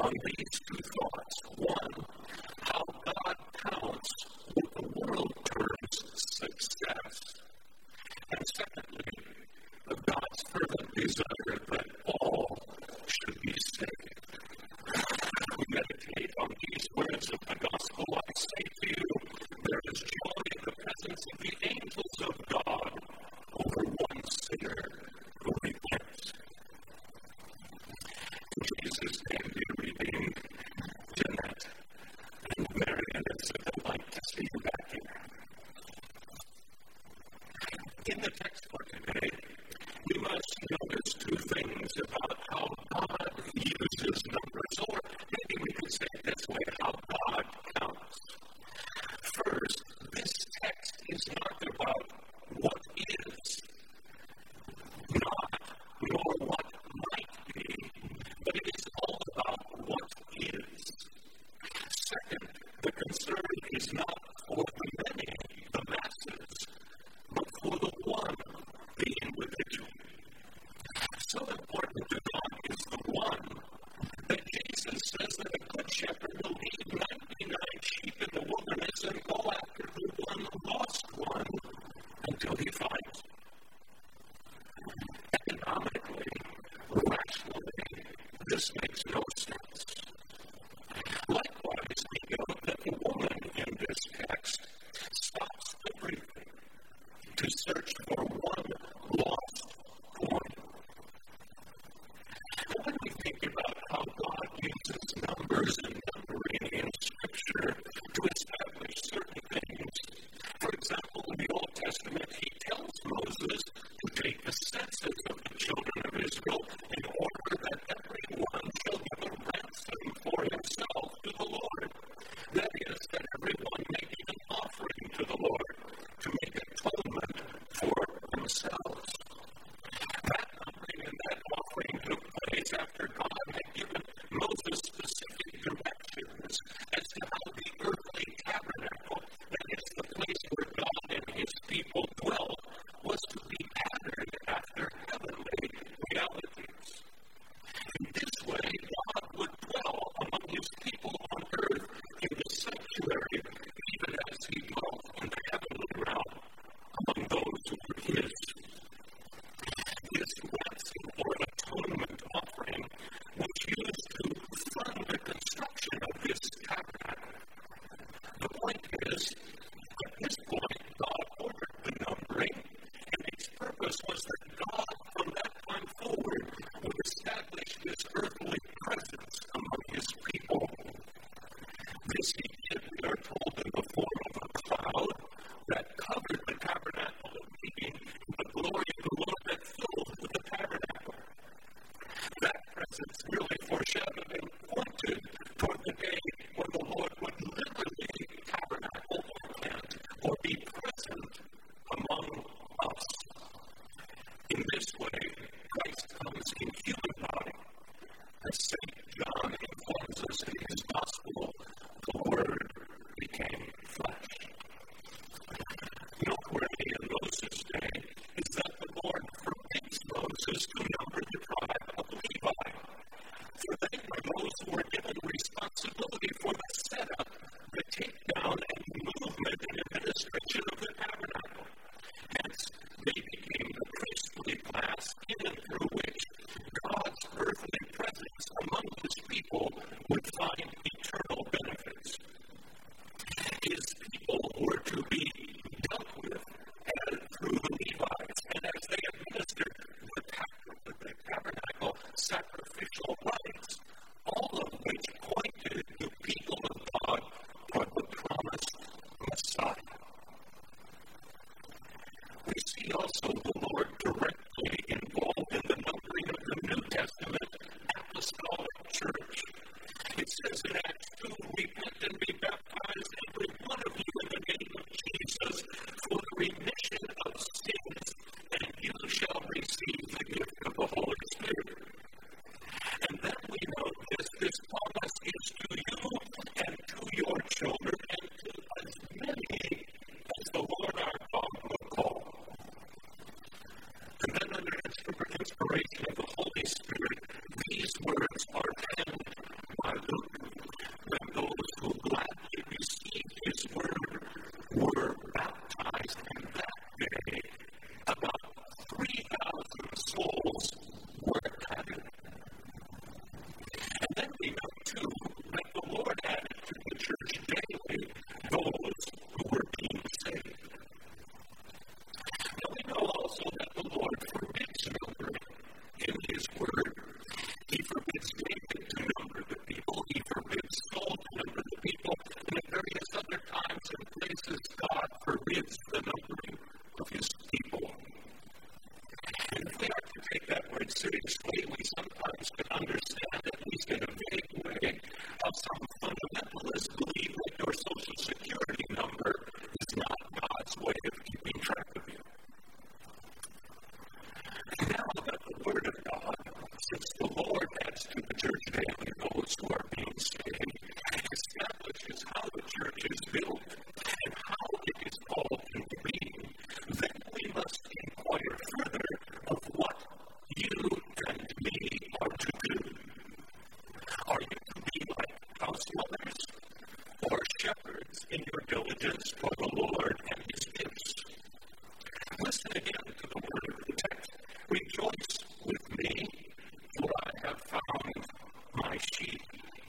on these two thoughts. One, how God counts what the world terms success. And secondly, God's fervent desire that all should be saved. We meditate on these words of the gospel. I say to you, there is joy in the presence of the angels of God over one sinner who repents. In Jesus' name be redeemed. Jeanette and Marion, it's a delight to see you back here. In the text for today, we must notice two things about how God uses numbers, or maybe we could say it this way, how God counts. First, this text is not about what is not, nor what might be, but it is all about what is. Second, the concern is not for the many, the masses, but for the one, the individual. So important to God is the one that Jesus says that a good shepherd will leave 99 sheep in the wilderness and go after the one lost one until he finds it. Economically, rationally, this makes no sense. Likewise, we note that the woman in this text stops everything to search for one lost coin. And when we think about how God uses numbers,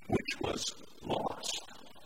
which was lost.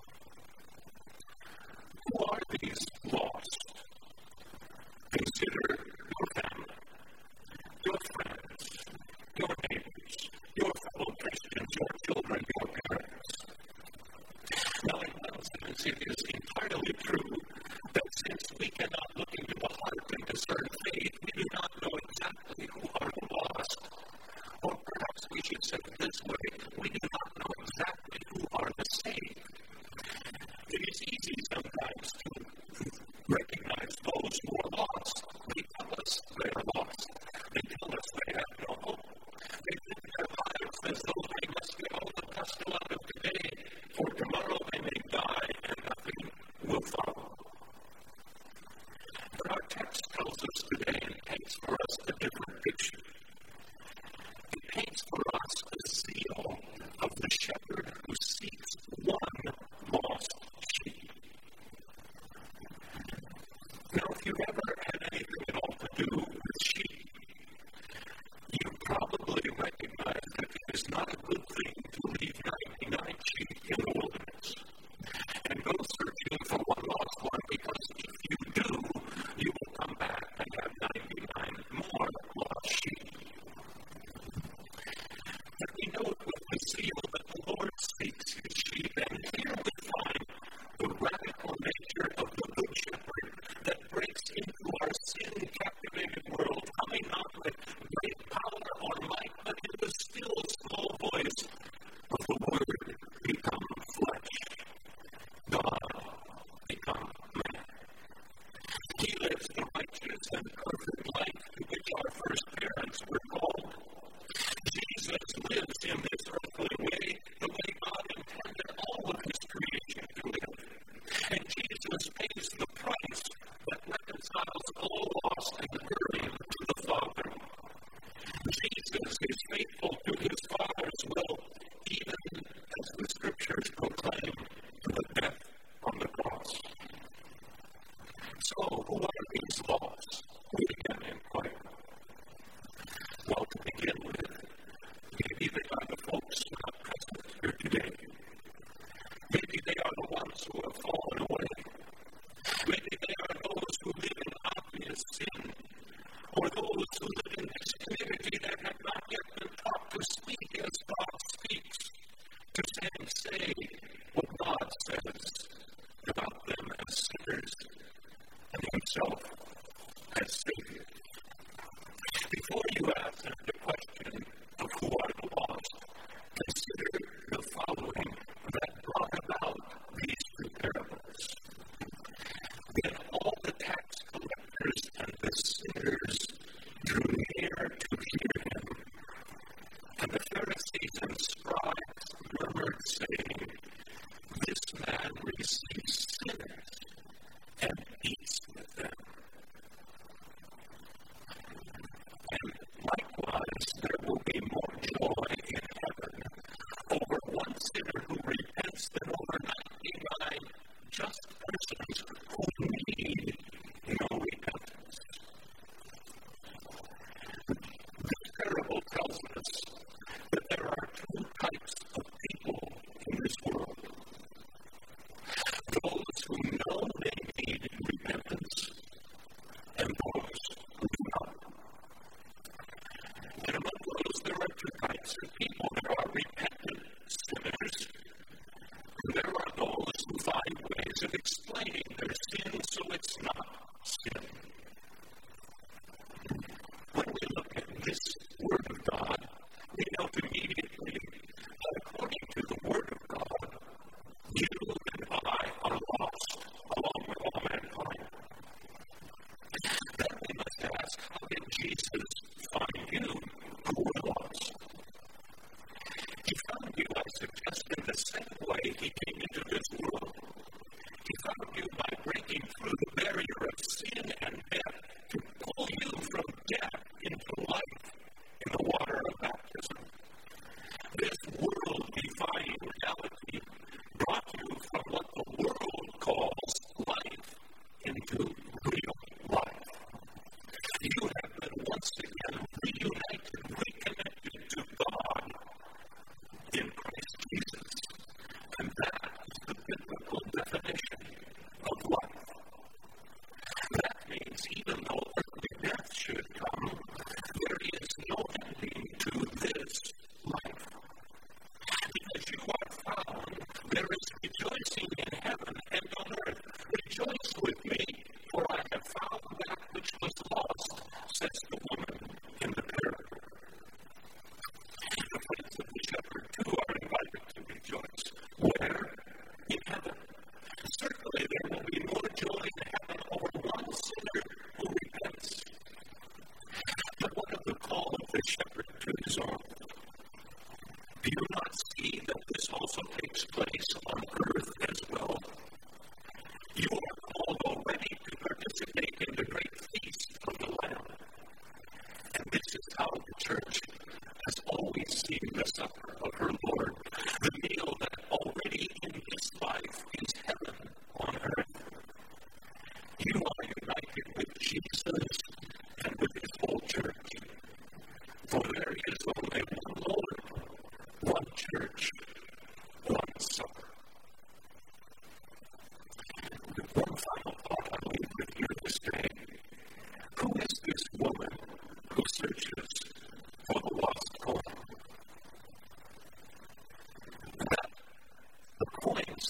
Who are these lost? Consider your family, your friends, your neighbors, your fellow Christians, your children, your parents. Now, in one sense, it is entirely true that since we cannot look into the heart and discern faith, we do not know exactly who are the lost. Or perhaps we should say it this way, we do not know exactly who are the saved. It is easy sometimes to recognize those who are lost. They tell us they are lost. They tell us they have no hope. They live their lives as though they must get all the gusto out of today, for tomorrow they may die and nothing will follow. But our text tells us today and paints for us a different picture. It paints for us the zeal of the shepherd who seeks one lost sheep. Now, if you've ever had anything at all to do with sheep, you probably recognize that it is not a good thing to leave 99 sheep in the wilderness and go searching for one lost one, because if you do, you will come back and have 99 more lost sheep. But we know with the zeal that the Lord seeks his sheep, and here we find the radical nature of the Good Shepherd that breaks into our sin-captivated world, coming not with great power or might, but in the still small voice of the Word become flesh, God become man. He lives the righteous and perfect life to which our first parents were called. Jesus lives in this earthly way the way God intended all of his creation to live. And Jesus pays the price that reconciles all lost and hurting to the Father. Jesus is faithful to his Father's will, even as the Scriptures proclaim, to the death on the cross. So, who are these lost? We again inquire. Well, to begin with, maybe they are the folks not present here today. Maybe they are the ones who have fallen away. Maybe they are those who live in obvious sin, or those who live in this community that have not yet been taught to speak as God speaks, to say what God says about them as sinners and himself as Savior. Before you ask the question of who are the lost, consider the following that brought about these two parables. Then all the tax collectors and the sinners drew near to hear him, and the Pharisees and scribes murmured, saying, "This man receives sinners and eats with them."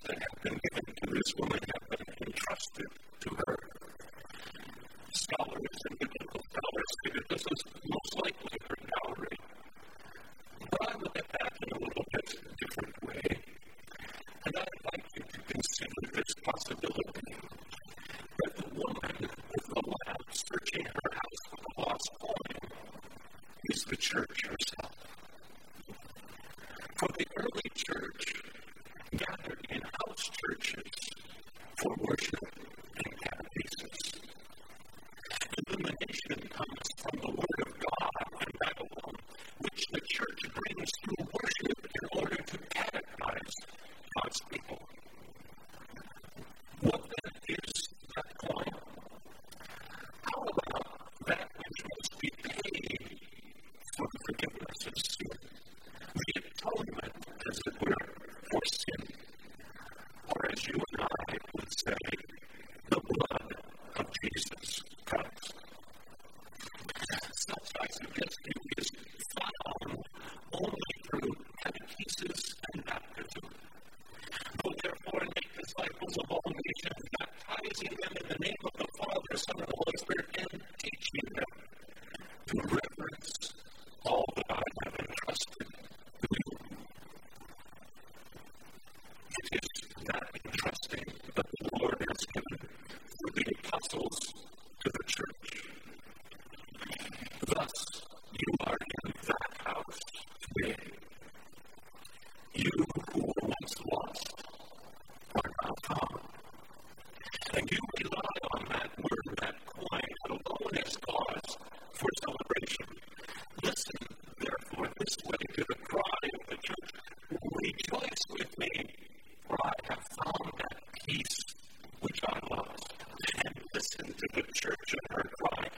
that have been given to this woman have been entrusted to her. Scholars and biblical scholars say that this is most likely her dowry. But I look at that in a little bit different way, and I'd like you to consider this possibility that the woman with the lamp searching her house for the lost coin is the church herself. For the early church gathered in house churches for worship and catechesis. Illumination comes from the Word of God in Babylon, which the church brings through worship in order to catechize God's people. What then is that coin? How about that which must be paid for the forgiveness of sin? The atonement, as it were, for sin. Or as you and I would say, the blood of Jesus Christ. Such, I suggest to you, is found only through catechesis and baptism. Go therefore and make disciples of all nations, baptizing them in the name of the Father, Son, and the Holy Spirit, and teaching them to reverence all that I have entrusted to you. It is that entrusting that the Lord has given for the apostles to the church. Thus, you are in that house today. You who were once lost are now found. And you rely on that word, that coin, alone as cause for celebration. Listen, therefore, this way to the cry of the church. Rejoice with me, for I have found that peace which I lost. And listen to the church and her cry.